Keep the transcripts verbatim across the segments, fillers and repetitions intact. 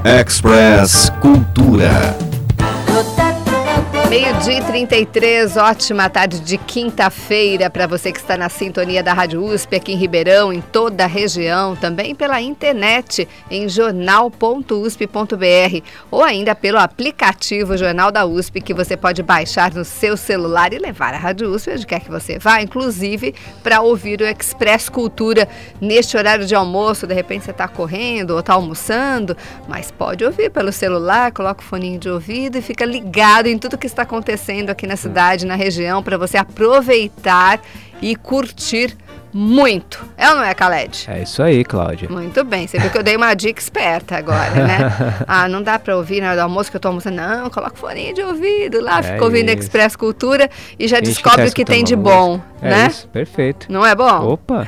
Express Cultura. Meio-dia e trinta e três, ótima tarde de quinta-feira para você que está na sintonia da Rádio U S P aqui em Ribeirão, em toda a região, também pela internet em jornal ponto u s p ponto b r ou ainda pelo aplicativo Jornal da U S P, que você pode baixar no seu celular e levar a Rádio U S P onde quer que você vá, inclusive para ouvir o Express Cultura neste horário de almoço. De repente você está correndo ou está almoçando, mas pode ouvir pelo celular, coloca o foninho de ouvido e fica ligado em tudo que está acontecendo aqui na cidade, na região, para você aproveitar e curtir muito. É ou não é, Khaled? É isso aí, Cláudia. Muito bem. Você viu que eu dei uma dica esperta agora, né? Ah, não dá para ouvir na hora do almoço que eu tô almoçando. Não, coloca o fone de ouvido lá, é fica ouvindo isso. Express Cultura e já descobre o que tem de bom, é né? Isso, perfeito. Não é bom? Opa!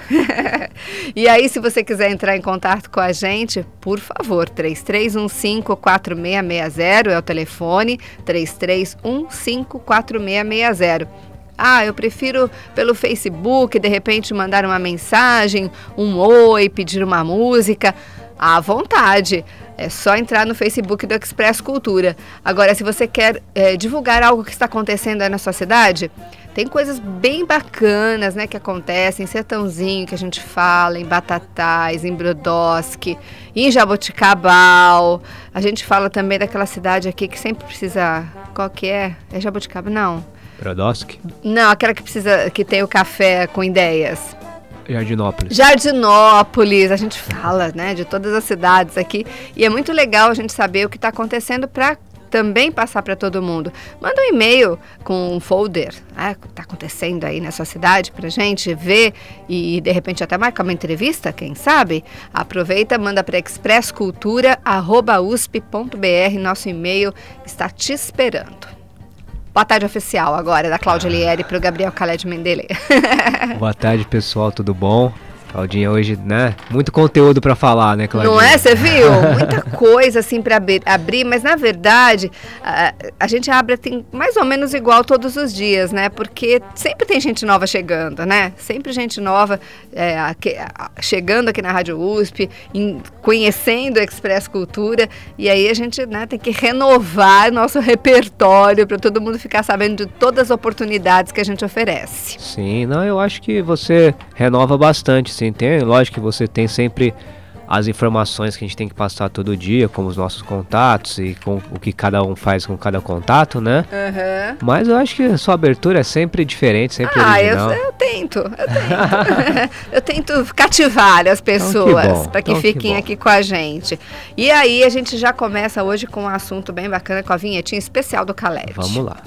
E aí, se você quiser entrar em contato com a gente, por favor, três três um cinco, quatro seis seis zero é o telefone, três três um cinco, quatro seis seis zero. Ah, eu prefiro pelo Facebook, de repente mandar uma mensagem, um oi, pedir uma música. À vontade, é só entrar no Facebook do Express Cultura. Agora, se você quer é, divulgar algo que está acontecendo aí na sua cidade, tem coisas bem bacanas, né, que acontecem em Sertãozinho, que a gente fala, em Batatais, em Brodowski, em Jaboticabal. A gente fala também daquela cidade aqui que sempre precisa... Qual que é? É Jaboticabal? Não. Brodowski? Não, aquela que precisa, que tem o café com ideias. Jardinópolis. Jardinópolis, a gente fala, né, de todas as cidades aqui. E é muito legal a gente saber o que está acontecendo para também passar para todo mundo. Manda um e-mail com um folder, né, o que está acontecendo aí na sua cidade para a gente ver e de repente até marcar uma entrevista, quem sabe? Aproveita, manda para express cultura arroba u s p ponto b r, nosso e-mail está te esperando. Boa tarde oficial agora, da Cláudia Lieri para o Gabriel Khaled Mendele. Boa tarde, pessoal, tudo bom? Claudinha hoje, né? Muito conteúdo para falar, né, Claudinha? Não é? Você viu? Muita coisa assim para abrir, mas na verdade a, a gente abre tem mais ou menos igual todos os dias, né? Porque sempre tem gente nova chegando, né? Sempre gente nova é, aqui, chegando aqui na Rádio U S P, em, conhecendo o Express Cultura, e aí a gente, né, tem que renovar nosso repertório para todo mundo ficar sabendo de todas as oportunidades que a gente oferece. Sim, não, eu acho que você renova bastante, sim. Tem, lógico que você tem sempre as informações que a gente tem que passar todo dia, como os nossos contatos e com o que cada um faz com cada contato, né? Uhum. Mas eu acho que a sua abertura é sempre diferente, sempre ah, original. Ah, eu, eu tento, eu tento. eu tento cativar as pessoas então, para que então, fiquem que aqui com a gente. E aí a gente já começa hoje com um assunto bem bacana, com a vinhetinha especial do Khaled. Vamos lá.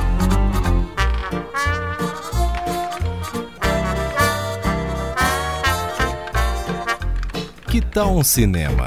Que tal um cinema?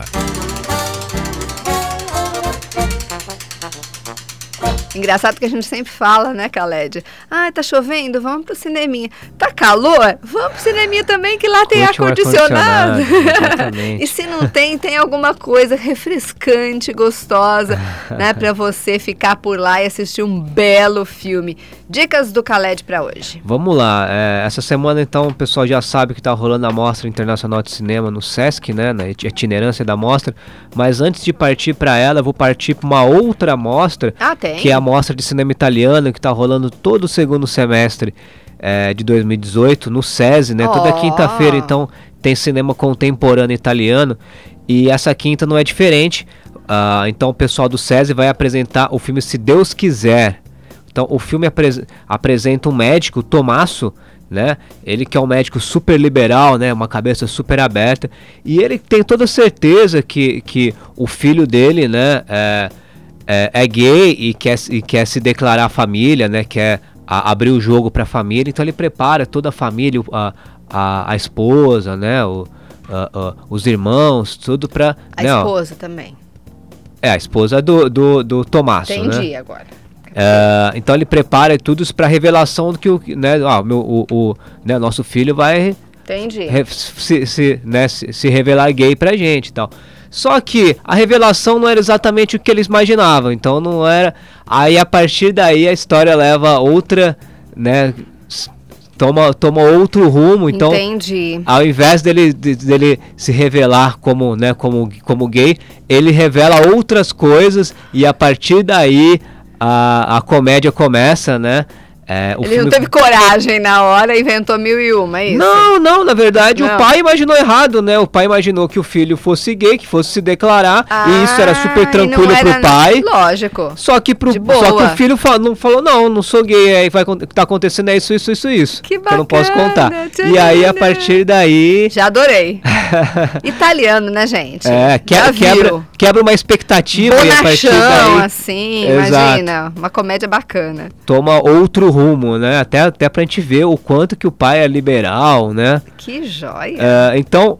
Engraçado que a gente sempre fala, né, Khaled? Ah, tá chovendo? Vamos pro cineminha. Tá calor? Vamos pro cineminha também, que lá tem ar-condicionado. E se não tem, tem alguma coisa refrescante, gostosa, né, pra você ficar por lá e assistir um belo filme. Dicas do Khaled pra hoje. Vamos lá. É, essa semana, então, o pessoal já sabe que tá rolando a Mostra Internacional de Cinema no Sesc, né, na itinerância da mostra. Mas antes de partir pra ela, eu vou partir pra uma outra mostra. Ah, tem? Que é a Mostra de Cinema Italiano, que está rolando todo o segundo semestre é, de dois mil e dezoito no SESI, né? Oh. Toda quinta-feira, então, tem cinema contemporâneo italiano. E essa quinta não é diferente. Uh, então, o pessoal do SESI vai apresentar o filme Se Deus Quiser. Então, o filme apres- apresenta um médico, Tommaso, né? Ele que é um médico super liberal, né? Uma cabeça super aberta. E ele tem toda certeza que, que o filho dele, né? É, É, é gay e quer, e quer se declarar a família, né? Quer a, abrir o jogo para a família, então ele prepara toda a família, a, a, a esposa, né? O, a, a, os irmãos, tudo para... A né, esposa ó, também. É, a esposa do, do, do Tommaso, Entendi, né? agora. É, então ele prepara tudo para a revelação do que o, né, ó, meu, o, o né, nosso filho vai re, se, se, né, se, se revelar gay pra gente e tal. Só que a revelação não era exatamente o que eles imaginavam, então não era... Aí a partir daí a história leva outra, né, toma, toma outro rumo, então Entendi. ao invés dele, de- dele se revelar como, né, como, como gay, ele revela outras coisas e a partir daí a, a comédia começa, né? É, o Ele filme- não teve coragem na hora e inventou mil e uma, é isso? Não, não, na verdade Não. o pai imaginou errado, né? O pai imaginou que o filho fosse gay, que fosse se declarar, e isso era super Ah, e tranquilo não era- pro pai. Lógico. Só que, pro, De boa. só que o filho fa- não falou, não, não sou gay, aí vai, o que tá acontecendo é isso, isso, isso, isso. Que eu não posso contar. bacana, E aí, a tchanana. partir daí, Já adorei. Italiano, né, gente? é, que- Já quebra, viu. quebra uma expectativa e a partir Bonachão, daí assim, Exato. imagina. Uma comédia bacana. toma outro rumo, né? Até, até pra gente ver o quanto que o pai é liberal, né? Que joia. É, então,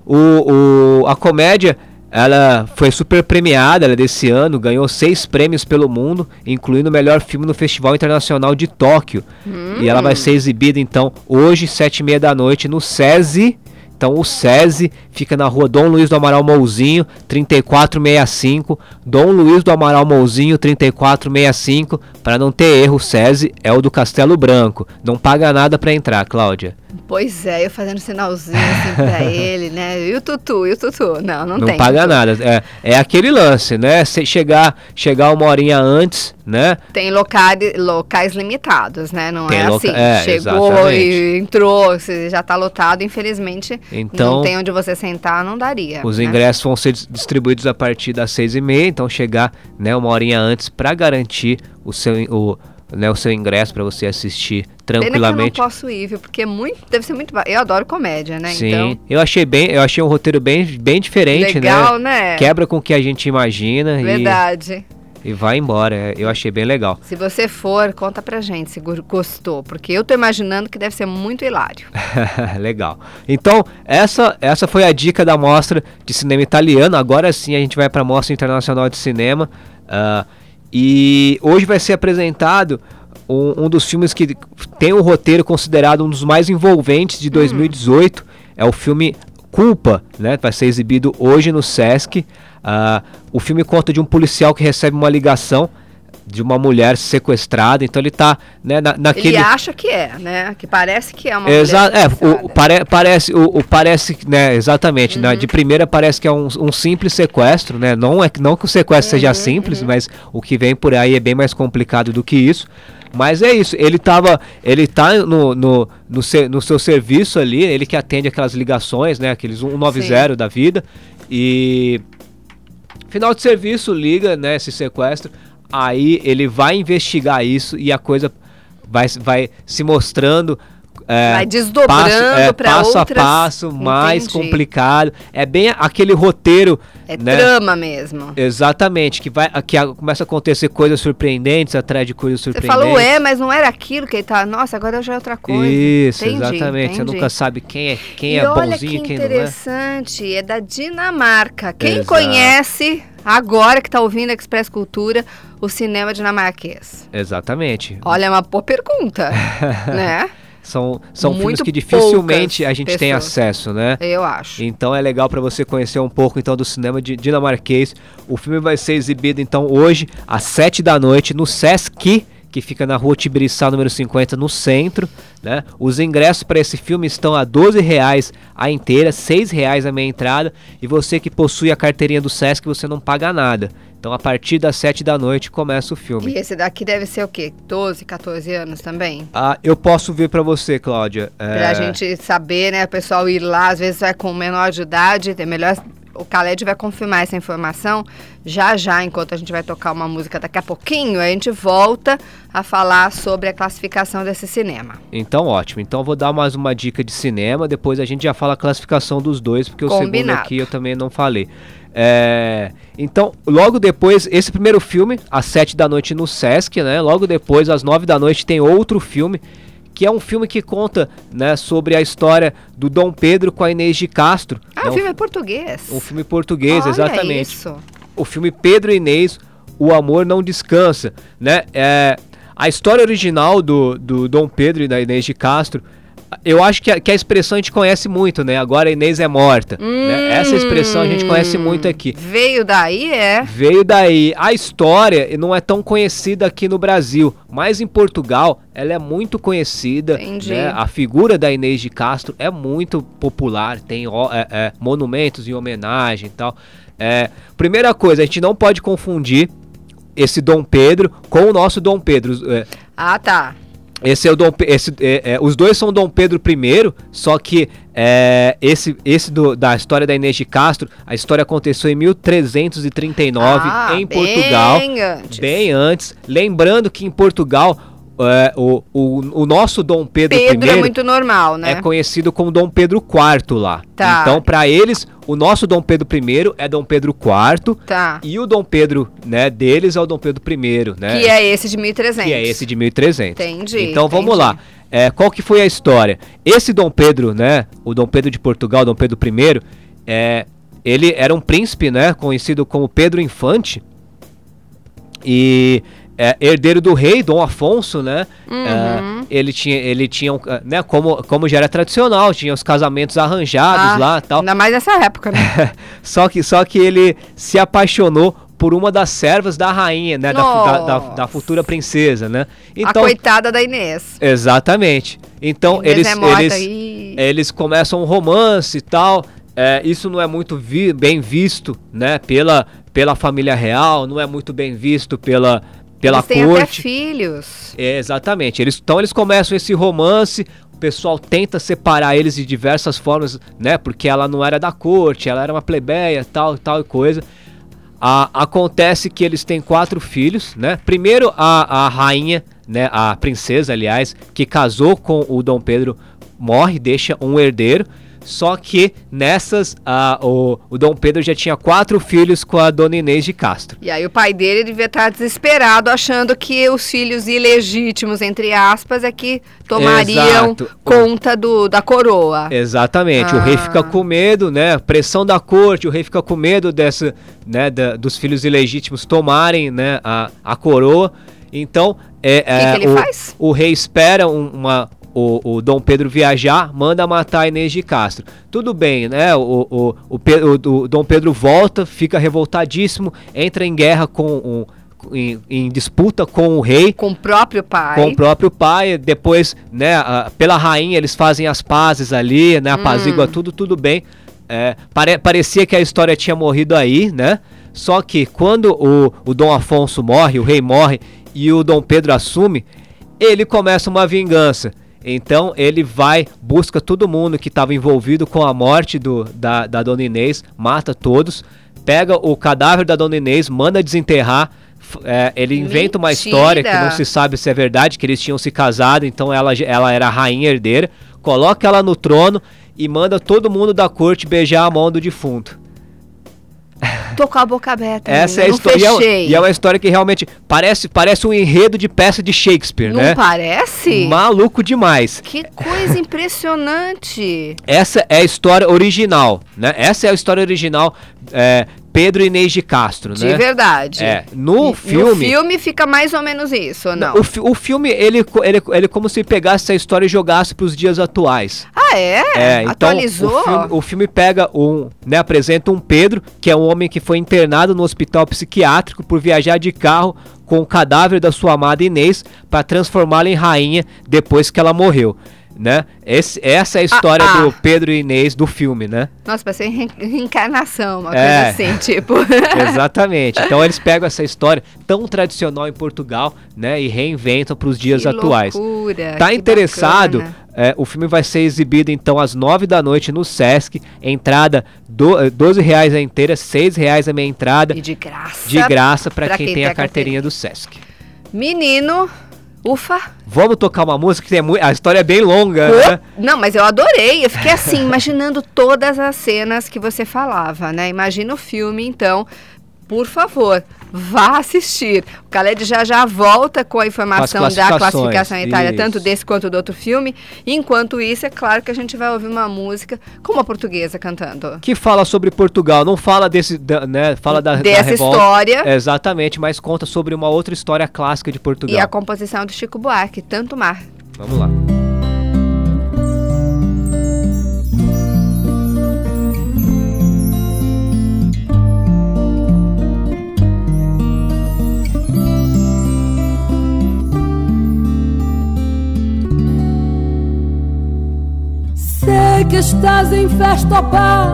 o, o- a comédia, ela foi super premiada, ela é desse ano, ganhou seis prêmios pelo mundo, incluindo o melhor filme no Festival Internacional de Tóquio. E ela vai ser exibida, então, hoje, sete e meia da noite, no SESI. Então, o SESI fica na rua Dom Luiz do Amaral Mouzinho, trinta e quatro sessenta e cinco. Dom Luiz do Amaral Mouzinho, trinta e quatro sessenta e cinco. Para não ter erro, o SESI é o do Castelo Branco. Não paga nada para entrar, Cláudia. Pois é, eu fazendo sinalzinho assim pra ele, né? E o Tutu, e o Tutu? Não, não, Não tem. paga Tutu. nada. É, é aquele lance, né? Se chegar, chegar uma horinha antes, né? Tem locais, locais limitados, né? Não Tem é loca- assim. é, Chegou exatamente. e entrou, se já tá lotado, infelizmente. Então, não tem onde você sentar, não daria. os né? ingressos vão ser dis- distribuídos a partir das seis e meia, então chegar, né, uma horinha antes para garantir o seu, o, né, o seu ingresso para você assistir Pena que eu não tranquilamente. posso ir, viu? Porque é muito, deve ser muito... ba- Eu adoro comédia, né? Sim, Então, eu achei bem, eu achei um roteiro bem, bem diferente, legal, né? né? Quebra com o que a gente imagina e, Verdade. e vai embora. Eu achei bem legal. Se você for, conta pra gente se go- gostou. Porque eu tô imaginando que deve ser muito hilário. Legal. Então, essa, essa foi a dica da mostra de cinema italiano. Agora sim a gente vai para a Mostra Internacional de Cinema. ah, e hoje vai ser apresentado um, um dos filmes que tem um roteiro considerado um dos mais envolventes de dois mil e dezoito. É o filme Culpa, né? Vai ser exibido hoje no Sesc. Ah, o filme conta de um policial que recebe uma ligação de uma mulher sequestrada. Então ele tá, né, na, naquele... Ele acha que é, né? Que parece que é uma Exato, mulher é, o, sequestrada. o pare, parece, o, o parece, né, exatamente, né, de primeira parece que é um, um simples sequestro, né, não é que não que o sequestro seja simples, mas o que vem por aí é bem mais complicado do que isso. Mas é isso, ele tava, ele tá no, no, no, se, no seu serviço ali, ele que atende aquelas ligações, né, aqueles cento e noventa da vida, e final de serviço liga, né, esse sequestro, aí ele vai investigar isso e a coisa vai, vai se mostrando é, Vai desdobrando passo, é, pra passo outras- a passo, mais Entendi. complicado. É bem aquele roteiro, É né? trama mesmo. Exatamente, que vai que a- começa a acontecer coisas surpreendentes atrás de coisas Você surpreendentes. falou, é, mas não era aquilo que ele tá... Nossa, agora já é outra coisa. Isso, Entendi, exatamente. Você entendi. nunca sabe quem é quem E é olha bonzinho que e quem não é. interessante, é da Dinamarca. Quem Exato. conhece, agora que tá ouvindo a Express Cultura, o cinema dinamarquês? Exatamente. Olha, é uma boa pergunta, né? São, são filmes Muito que dificilmente poucas a gente tem pessoas. acesso, né? Eu acho. Então é legal para você conhecer um pouco então do cinema de dinamarquês. O filme vai ser exibido então hoje às sete da noite no Sesc, que fica na rua Tibiriçá, número cinquenta, no centro, né? Os ingressos para esse filme estão a doze reais a inteira, seis reais a meia entrada, e você que possui a carteirinha do Sesc, você não paga nada. Então a partir das sete da noite começa o filme. E esse daqui deve ser o quê? doze, catorze anos também? Ah, eu posso ver para você, Cláudia. Pra É, gente saber, né? O pessoal ir lá, às vezes vai com menor de idade, é melhor... O Khaled vai confirmar essa informação já já, enquanto a gente vai tocar uma música daqui a pouquinho, a gente volta a falar sobre a classificação desse cinema. Então ótimo, então eu vou dar mais uma dica de cinema, depois a gente já fala a classificação dos dois, porque o segundo Combinado. aqui eu também não falei. É, então, logo depois, esse primeiro filme, às sete da noite no Sesc, né? Logo depois, às nove da noite, tem outro filme, que é um filme que conta, né, sobre a história do Dom Pedro com a Inês de Castro. Ah, né, o filme é português. um filme português, Olha exatamente. isso. O filme Pedro e Inês, O Amor Não Descansa, né? É, a história original do, do Dom Pedro e da Inês de Castro, eu acho que a, que a expressão a gente conhece muito, né? Agora a Inês é morta. Hum, né? Essa expressão a gente conhece muito aqui. Veio daí, é? Veio daí. A história não é tão conhecida aqui no Brasil, mas em Portugal ela é muito conhecida. Entendi. Né? A figura da Inês de Castro é muito popular, tem ó, é, é, monumentos em homenagem e tal. É, primeira coisa, a gente não pode confundir esse Dom Pedro com o nosso Dom Pedro. É, ah, tá. Esse é o Dom, esse, é, é, os dois são Dom Pedro I, só que é, esse, esse do, da história da Inês de Castro, a história aconteceu em mil trezentos e trinta e nove ah, em bem Portugal, antes. bem antes. Lembrando que em Portugal é, o, o, o nosso Dom Pedro, Pedro I é muito normal, né? é conhecido como Dom Pedro quarto lá. Tá. Então, para eles, o nosso Dom Pedro I é Dom Pedro quarto. Tá. E o Dom Pedro, né, deles é o Dom Pedro I, né? Que é esse de mil e trezentos. Que é esse de mil e trezentos. Entendi. Então vamos entendi. lá. É, qual que foi a história? Esse Dom Pedro, né? O Dom Pedro de Portugal, Dom Pedro I, é, ele era um príncipe, né? Conhecido como Pedro Infante. E é, herdeiro do rei Dom Afonso, né? Uhum. É, ele tinha, ele tinha, né? Como, como já era tradicional, tinha os casamentos arranjados Ah, lá, tal. Ainda mais nessa época, né? só que, só que ele se apaixonou por uma das servas da rainha, né? Da, da, da, da futura princesa, né? Então, a coitada da Inês. Exatamente. Então Inês eles, é morta eles, e... eles começam um romance e tal. É, isso não é muito vi, bem visto, né? Pela, pela família real, não é muito bem visto pela, pela eles têm corte. até filhos. É, exatamente. Eles, então eles começam esse romance. O pessoal tenta separar eles de diversas formas, né? Porque ela não era da corte, ela era uma plebeia, tal, tal e coisa. A, acontece que eles têm quatro filhos, né? Primeiro a, a rainha, né? A princesa, aliás, que casou com o Dom Pedro, morre, deixa um herdeiro. Só que nessas, a, o, o Dom Pedro já tinha quatro filhos com a Dona Inês de Castro. E aí o pai dele devia estar desesperado, achando que os filhos ilegítimos, entre aspas, é que tomariam Exato. conta do, da coroa. Exatamente, Ah. o rei fica com medo, né? Pressão da corte, o rei fica com medo dessa, né, da, dos filhos ilegítimos tomarem, né, a, a coroa. Então, é, que é, que ele o, faz? o rei espera um, uma... O, o Dom Pedro viajar, manda matar a Inês de Castro. Tudo bem, né? O, o, o, o, o Dom Pedro volta, fica revoltadíssimo, entra em guerra com um, em, em disputa com o rei. Com o próprio pai. Com o próprio pai. Depois, né, a, pela rainha, eles fazem as pazes ali, né? Apazigua Hum. tudo, tudo bem. É, pare, parecia que a história tinha morrido aí, né? Só que quando o, o Dom Afonso morre, o rei morre, e o Dom Pedro assume, ele começa uma vingança. Então ele vai, busca todo mundo que estava envolvido com a morte do, da, da Dona Inês, mata todos, pega o cadáver da Dona Inês, manda desenterrar, é, ele inventa uma Mentira. história que não se sabe se é verdade, que eles tinham se casado, então ela, ela era a rainha herdeira, coloca ela no trono e manda todo mundo da corte beijar a mão do defunto. Tô com a boca aberta. Essa é a não história. fechei. E é uma história que realmente parece, parece um enredo de peça de Shakespeare, Não né? parece? Maluco demais. Que coisa impressionante. Essa é a história original, né? Essa é a história original, é, Pedro e Inês de Castro, De né? verdade. É, no E- filme... No filme fica mais ou menos isso, ou não? O, fi- o filme, ele, ele, ele como se pegasse essa história e jogasse para os dias atuais. Ah, é? É, então Atualizou? o filme, o filme pega um, né, apresenta um Pedro, que é um homem que foi internado no hospital psiquiátrico por viajar de carro com o cadáver da sua amada Inês para transformá-la em rainha depois que ela morreu, né? Esse, essa é a história Ah, ah. do Pedro e Inês do filme, né? Nossa, parece re- reencarnação, uma É. coisa assim, tipo... Exatamente. Então eles pegam essa história tão tradicional em Portugal, né, e reinventam para os dias Que atuais. loucura, Tá que interessado? bacana. É, o filme vai ser exibido então às nove da noite no Sesc. Entrada do, eh, doze reais a inteira, seis reais a meia entrada. E de graça. De graça para pra quem, quem tem tem a a carteirinha do Sesc. Menino, ufa. Vamos tocar uma música que tem muito. A história é bem longa, Ô, né? Não, mas eu adorei. Eu fiquei assim, imaginando todas as cenas que você falava, né? Imagina o filme, então. Por favor, vá assistir. O Khaled já já volta com a informação Com as da classificações, classificação etária, isso. tanto desse quanto do outro filme. Enquanto isso, é claro que a gente vai ouvir uma música com uma portuguesa cantando. Que fala sobre Portugal, não fala desse, da- né? Fala da, da Dessa revolta. história. Exatamente, mas conta sobre uma outra história clássica de Portugal. E a composição do Chico Buarque, Tanto Mar. Vamos lá. que estás em festa, opá.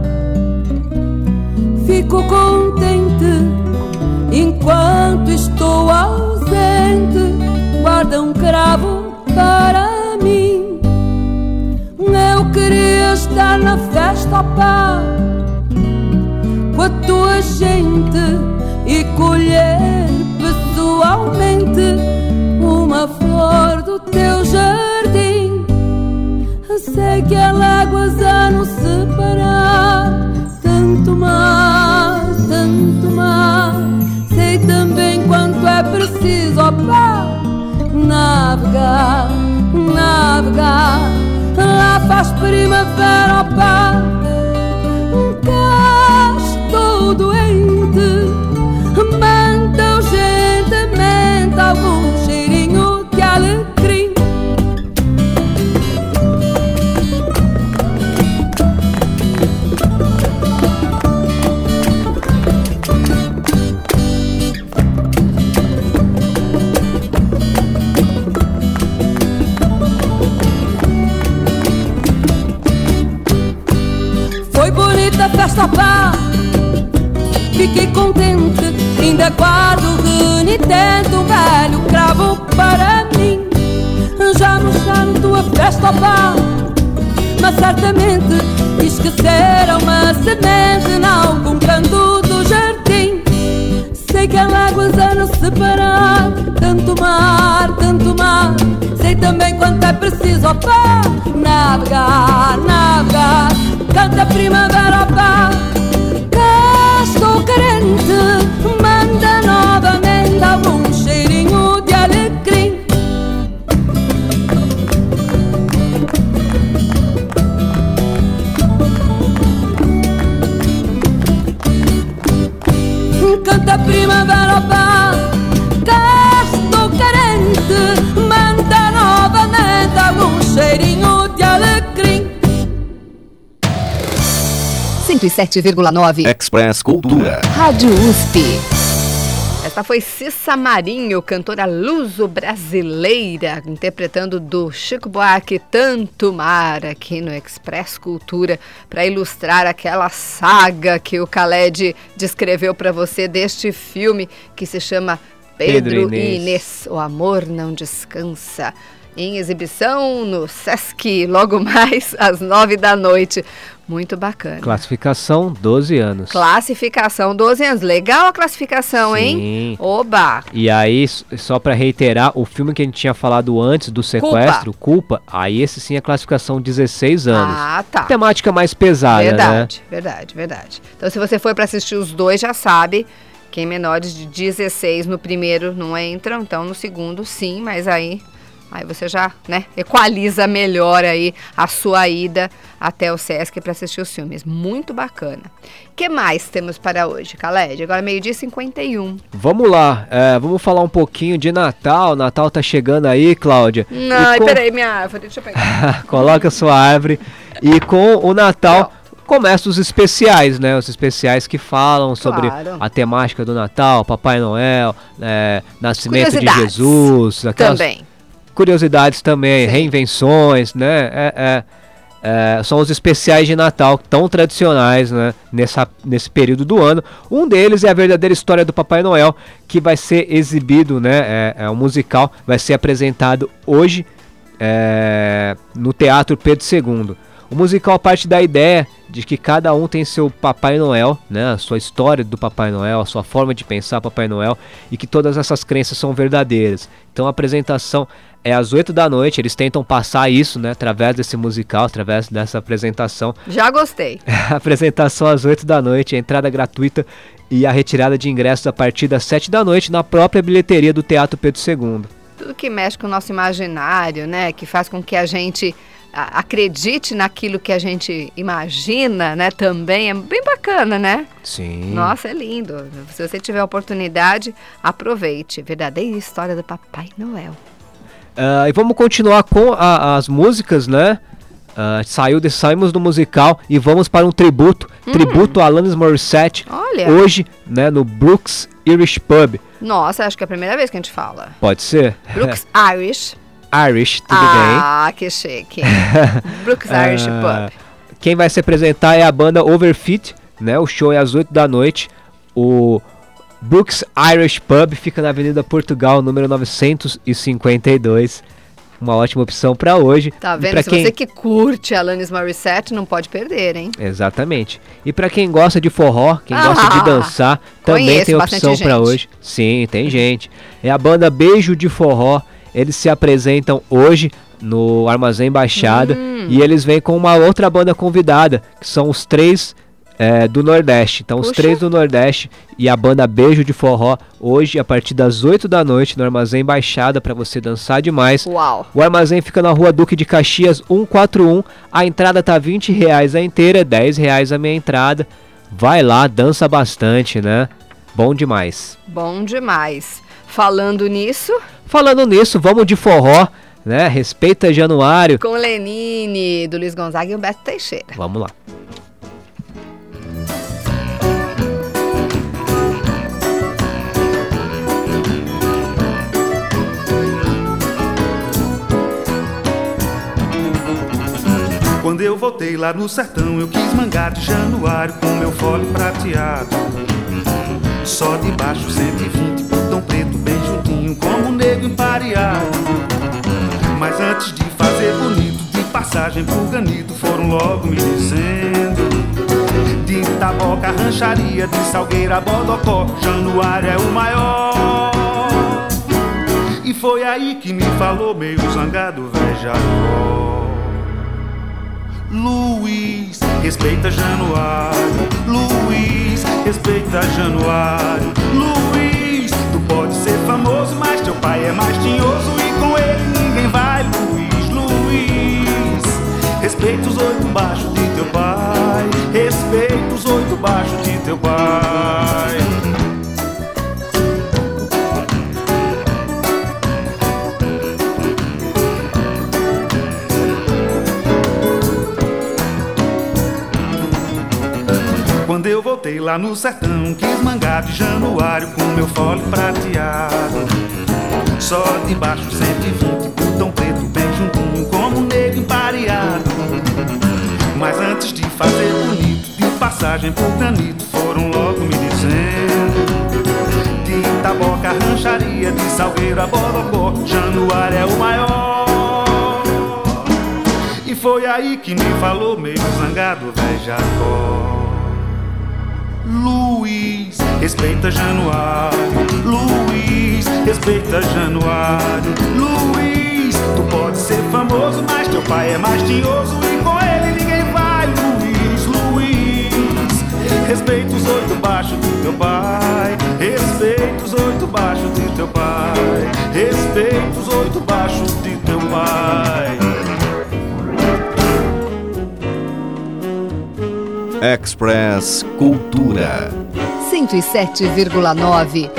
Fico contente enquanto estou ausente. Guarda um cravo para mim. Eu queria estar na festa, opá, com a tua gente e colher pessoalmente uma flor do teu jardim. Sei que há láguas a nos separar, tanto mais, tanto mais. Sei também quanto é preciso, opá, navegar, navegar. Lá faz primavera, opá. Cá estou doente, manda urgentemente algum cheirinho de alecrim. Foi bonita a festa, opá, fiquei contente, ainda guardo renitente um velho cravo para mim. Já não está na tua festa, opá, mas certamente esqueceram uma semente em algum canto do jardim. Sei que há láguas a nos separar, tanto mar, tanto mar. Sei também quanto é preciso, opá, navegar, navegar. Canta a primavera, opá. Cá estou carente, manda novamente algum cheirinho de alecrim. Canta a primavera, opá. Cá estou carente, manda novamente algum cheirinho de alecrim. cento e sete vírgula nove Express Cultura. Rádio U S P. Esta foi Cissa Marinho, cantora luso-brasileira, interpretando do Chico Buarque Tanto Mar, aqui no Express Cultura, para ilustrar aquela saga que o Khaled descreveu para você deste filme que se chama Pedro, Pedro e Inês. Inês, O Amor Não Descansa. Em exibição no Sesc, logo mais às nove da noite. Muito bacana. Classificação doze anos. Classificação doze anos. Legal a classificação, Sim. hein? Oba! E aí, só pra reiterar, o filme que a gente tinha falado antes do sequestro, Culpa, Culpa, aí esse sim é classificação dezesseis anos. Ah, tá. Temática mais pesada, verdade, né? Verdade, verdade. Então, se você for pra assistir os dois, já sabe que menores de dezesseis no primeiro não entram, então no segundo sim, mas aí... Aí você já, né, equaliza melhor aí a sua ida até o Sesc para assistir os filmes. Muito bacana. O que mais temos para hoje, Khaled? Agora meio-dia e cinquenta e um. Vamos lá, é, vamos falar um pouquinho de Natal. Natal tá chegando aí, Cláudia. Não, com... peraí, minha árvore, deixa eu pegar. Coloca a sua árvore. E com o Natal... Começam os especiais, né? Os especiais que falam sobre claro. a temática do Natal, Papai Noel, é, nascimento de Jesus. Aquelas... Também. Curiosidades também, Sim. reinvenções, né? É, é, é, são os especiais de Natal tão tradicionais, né? Nessa, nesse período do ano. Um deles é a verdadeira história do Papai Noel, que vai ser exibido, né? É, é um musical, vai ser apresentado hoje é, no Teatro Pedro segundo. O musical parte da ideia de que cada um tem seu Papai Noel, né, a sua história do Papai Noel, a sua forma de pensar Papai Noel, e que todas essas crenças são verdadeiras. Então a apresentação é às oito da noite, eles tentam passar isso, né, através desse musical, através dessa apresentação. Já gostei. A apresentação às oito da noite, a entrada gratuita e a retirada de ingressos a partir das sete da noite na própria bilheteria do Teatro Pedro segundo. Tudo que mexe com o nosso imaginário, né, que faz com que a gente... acredite naquilo que a gente imagina, né, também é bem bacana, né? Sim. Nossa, é lindo. Se você tiver a oportunidade, aproveite. Verdadeira história do Papai Noel. Uh, e vamos continuar com a, as músicas, né? Uh, saiu de, saímos do musical e vamos para um tributo. Hum. Tributo a Alanis Morissette. Olha. Hoje, né, no Brooks Irish Pub. Nossa, acho que é a primeira vez que a gente fala. Pode ser. Brooks Irish Irish, tudo ah, bem? Ah, que chique. Brooks Irish Pub. Quem vai se apresentar é a banda Overfit, né? O show é às oito da noite. O Brooks Irish Pub fica na Avenida Portugal, número novecentos e cinquenta e dois. Uma ótima opção para hoje. Tá vendo? Se quem... você que curte Alanis Morissette, não pode perder, hein? Exatamente. E para quem gosta de forró, quem ah, gosta de dançar, também tem opção para hoje. Sim, tem gente. É a banda Beijo de Forró. Eles se apresentam hoje no Armazém Baixada hum. e eles vêm com uma outra banda convidada, que são os três é, do Nordeste. Então, Puxa. os três do Nordeste e a banda Beijo de Forró, hoje a partir das oito da noite no Armazém Baixada, para você dançar demais. Uau. O Armazém fica na Rua Duque de Caxias cento e quarenta e um. A entrada tá vinte reais a inteira, dez reais a meia entrada. Vai lá, dança bastante, né? Bom demais. Bom demais. Falando nisso... Falando nisso, vamos de forró, né? Respeita Januário. Com Lenine, do Luiz Gonzaga e o Beto Teixeira. Vamos lá. Quando eu voltei lá no sertão, eu quis mangar de Januário com meu fole prateado. Só de baixo cento e vinte, botão preto bem juntinho, como um negro empareado. Mas antes de fazer bonito, de passagem pro Ganito, foram logo me dizendo: de Itaboca, Rancharia, de Salgueira, Bodocó, Januário é o maior. E foi aí que me falou meio zangado, velho Jacó: Luiz, respeita Januário. Luiz, respeita Januário. Luiz, tu pode ser famoso, mas teu pai é mais tinhoso e com ele ninguém vai. Luiz, Luiz, respeita os oito baixos de teu pai. Respeita os oito baixos de teu pai. Quando eu voltei lá no sertão, quis mangar de Januário com meu fole prateado. Só de baixo cento e vinte, botão preto bem juntinho, como um negro empareado. Mas antes de fazer bonito, de passagem pro Ganito, foram logo me dizendo: de Itaboca, Rancharia, de Salgueira, Bodocó, Januário é o maior. E foi aí que me falou meio zangado, velho Jacó: Luiz, respeita Januário. Luiz, respeita Januário. Luiz, tu pode ser famoso, mas teu pai é mais tinhoso e com ele ninguém vai. Luiz, Luiz, respeita os oito baixos do teu pai. Respeita os oito baixos de teu pai. Respeita os oito baixos de teu pai. Express Cultura cento e sete vírgula nove.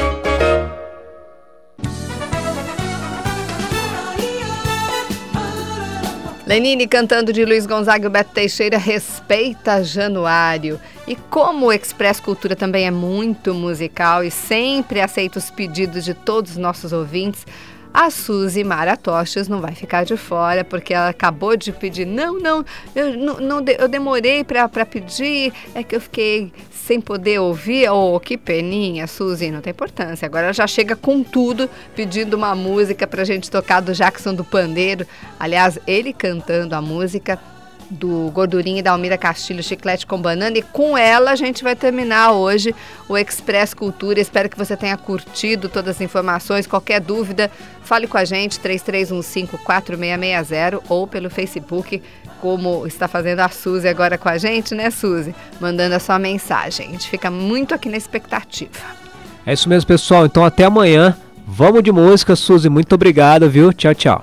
Lenine cantando de Luiz Gonzaga e o Beto Teixeira, Respeita Januário. E como o Express Cultura também é muito musical e sempre aceita os pedidos de todos os nossos ouvintes, a Suzy Maratoches não vai ficar de fora, porque ela acabou de pedir. Não, não, eu, não, não, eu demorei para pedir, é que eu fiquei sem poder ouvir. Oh, que peninha, Suzy, não tem importância. Agora ela já chega com tudo, pedindo uma música pra gente tocar do Jackson do Pandeiro. Aliás, ele cantando a música do Gordurinha e da Almira Castilho, Chiclete com Banana. E com ela a gente vai terminar hoje o Express Cultura. Espero que você tenha curtido todas as informações. Qualquer dúvida, fale com a gente, três três um cinco, quatro seis seis zero, ou pelo Facebook, como está fazendo a Suzy agora com a gente, né, Suzy? Mandando a sua mensagem. A gente fica muito aqui na expectativa. É isso mesmo, pessoal. Então até amanhã. Vamos de música, Suzy. Muito obrigado, viu? Tchau, tchau.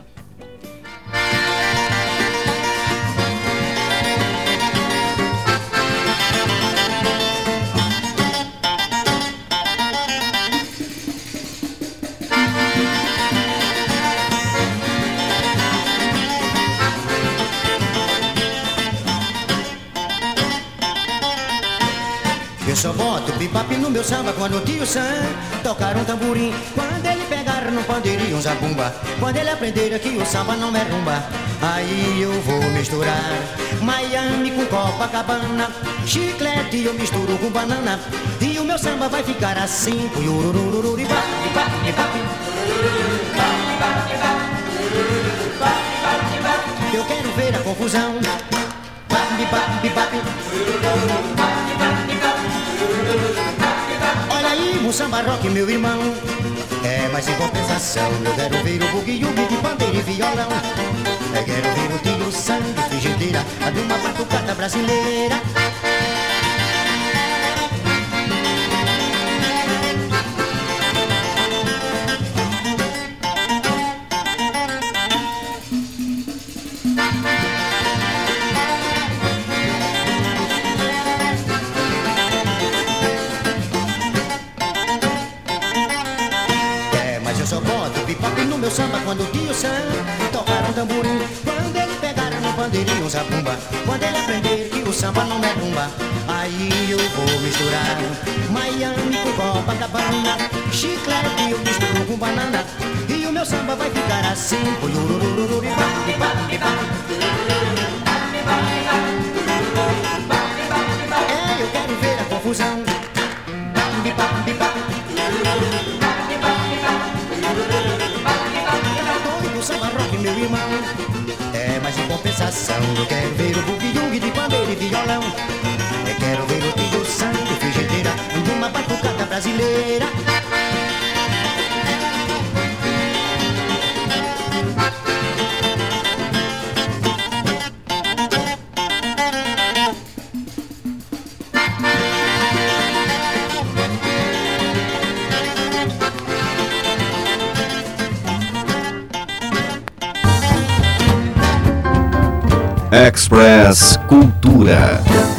Eu só boto bebop no meu samba quando o tio Sam tocar um tamborim. Quando ele pegar pegar no pandeirinho um zabumba, quando ele aprender que o samba não é rumba, aí eu vou misturar Miami com Copacabana, chiclete eu misturo com banana, e o meu samba vai ficar assim. Eu quero ver a confusão. Olha aí, um samba rock, meu irmão. É, mas em compensação eu quero ver o bugue-yugue de pandeiro e violão. Eu quero ver o tio sangue, frigideira, a de uma batucada brasileira. Meu samba quando o tio Sam tocar um tamborim, quando ele pegar no pandeirinho um zabumba, quando ele aprender que o samba não é rumba, aí eu vou misturar Miami com Copacabana, chiclete eu misturo com banana, e o meu samba vai ficar assim. É, eu quero ver a confusão. Samba rock, meu irmão. É, mas em compensação eu quero ver o bugue-yugue de pandeiro e violão. Eu quero ver o tio sangue, frigideira, numa batucada brasileira. Express Cultura.